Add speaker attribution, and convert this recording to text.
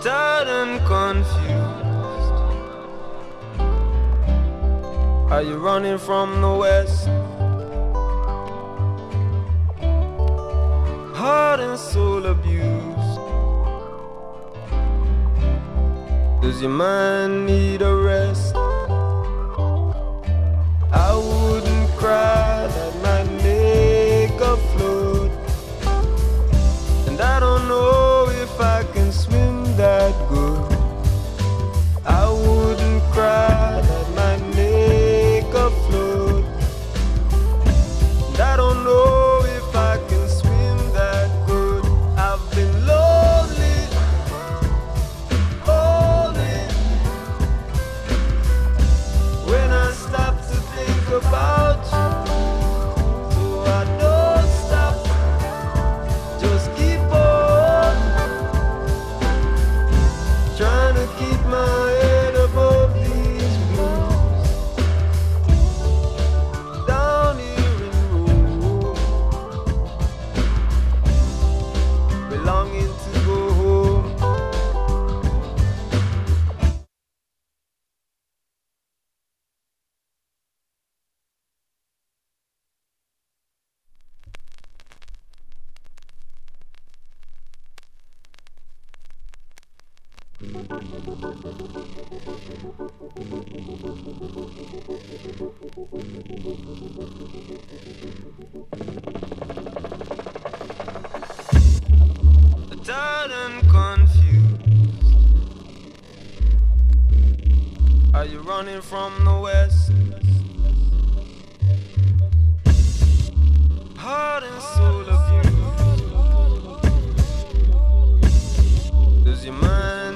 Speaker 1: tired and confused. Are you running from the west? Heart and soul abused. Does your mind need a rest? I wouldn't cry, that might make a float. And I don't know if I can swim that good. I wouldn't cry, that might make a float. And I don't know if I can swim that good. I've been lonely, lonely. When I stop to think about you, so I don't stop, just keep on trying to keep my head above these blues. Down here in Rome, belonging to go home. Tired and confused. Are you running from the west? Heart and soul abused. Does your mind